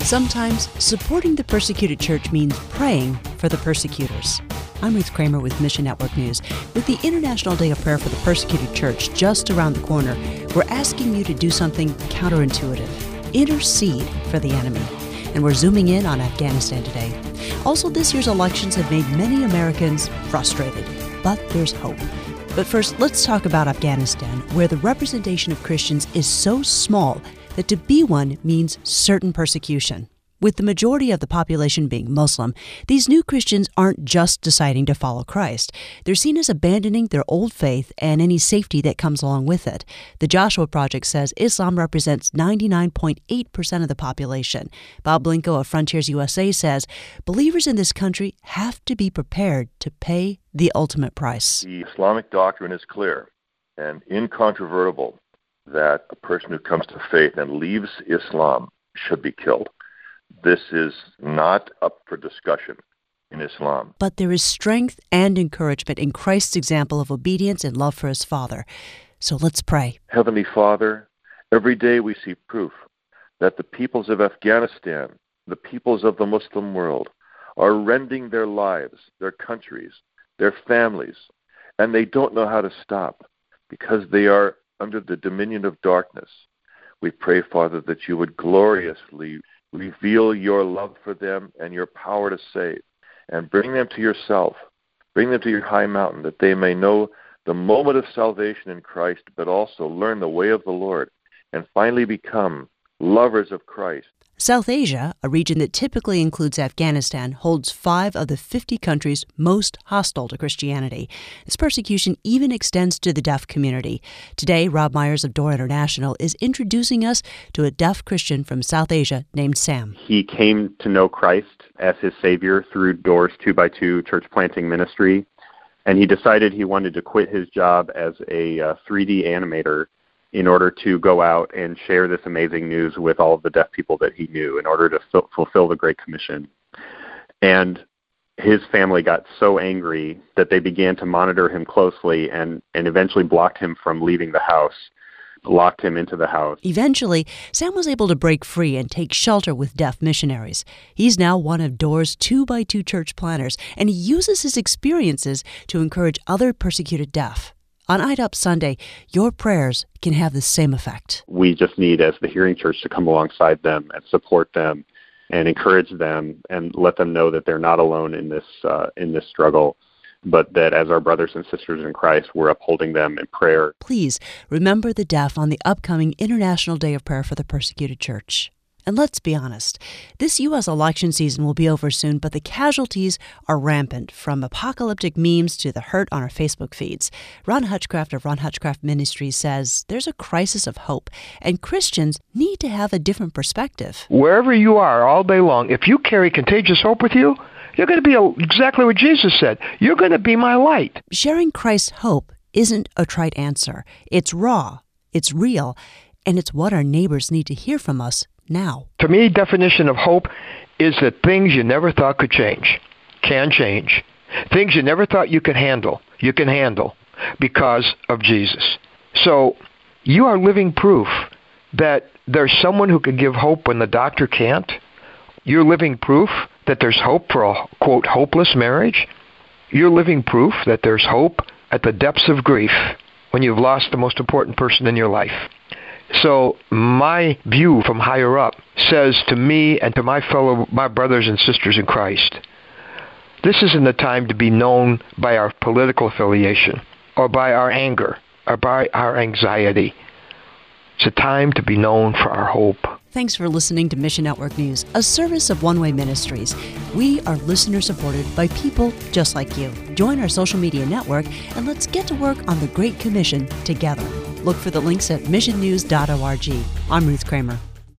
Sometimes supporting the persecuted church means praying for the persecutors. I'm Ruth Kramer with Mission Network News. With the International Day of Prayer for the Persecuted Church just around the corner, we're asking you to do something counterintuitive. Intercede for the enemy. And we're zooming in on Afghanistan today. Also, this year's elections have made many Americans frustrated, but there's hope. But first, let's talk about Afghanistan, where the representation of Christians is so small that to be one means certain persecution. With the majority of the population being Muslim, these new Christians aren't just deciding to follow Christ. They're seen as abandoning their old faith and any safety that comes along with it. The Joshua Project says Islam represents 99.8% of the population. Bob Blinko of Frontiers USA says believers in this country have to be prepared to pay the ultimate price. The Islamic doctrine is clear and incontrovertible that a person who comes to faith and leaves Islam should be killed. This is not up for discussion in Islam. But there is strength and encouragement in Christ's example of obedience and love for his Father. So let's pray. Heavenly Father, every day we see proof that the peoples of Afghanistan, the peoples of the Muslim world, are rending their lives, their countries, their families, and they don't know how to stop because they are under the dominion of darkness. We pray, Father, that you would gloriously reveal your love for them and your power to save, and bring them to yourself. Bring them to your high mountain, that they may know the moment of salvation in Christ, but also learn the way of the Lord, and finally become lovers of Christ. South Asia, a region that typically includes Afghanistan, holds 5 of the 50 countries most hostile to Christianity. This persecution even extends to the deaf community. Today, Rob Myers of Door International is introducing us to a deaf Christian from South Asia named Sam. He came to know Christ as his Savior through Door's 2x2 church planting ministry, and he decided he wanted to quit his job as a 3D animator in order to go out and share this amazing news with all of the deaf people that he knew in order to fulfill the Great Commission. And his family got so angry that they began to monitor him closely and eventually blocked him from leaving the house, locked him into the house. Eventually, Sam was able to break free and take shelter with deaf missionaries. He's now one of Door's 2x2 church planners, and he uses his experiences to encourage other persecuted deaf. On IDUP Sunday, your prayers can have the same effect. We just need, as the Hearing Church, to come alongside them and support them and encourage them and let them know that they're not alone in this struggle, but that as our brothers and sisters in Christ, we're upholding them in prayer. Please remember the deaf on the upcoming International Day of Prayer for the Persecuted Church. And let's be honest, this U.S. election season will be over soon, but the casualties are rampant, from apocalyptic memes to the hurt on our Facebook feeds. Ron Hutchcraft of Ron Hutchcraft Ministries says there's a crisis of hope, and Christians need to have a different perspective. Wherever you are all day long, if you carry contagious hope with you, you're going to be exactly what Jesus said. You're going to be my light. Sharing Christ's hope isn't a trite answer. It's raw, it's real, and it's what our neighbors need to hear from us now. To me, definition of hope is that things you never thought could change can change. Things you never thought you could handle, you can handle because of Jesus. So you are living proof that there's someone who can give hope when the doctor can't. You're living proof that there's hope for a, quote, hopeless marriage. You're living proof that there's hope at the depths of grief when you've lost the most important person in your life. So my view from higher up says to me and to my brothers and sisters in Christ, this isn't the time to be known by our political affiliation or by our anger or by our anxiety. It's a time to be known for our hope. Thanks for listening to Mission Network News, a service of One Way Ministries. We are listener-supported by people just like you. Join our social media network and let's get to work on the Great Commission together. Look for the links at missionnews.org. I'm Ruth Kramer.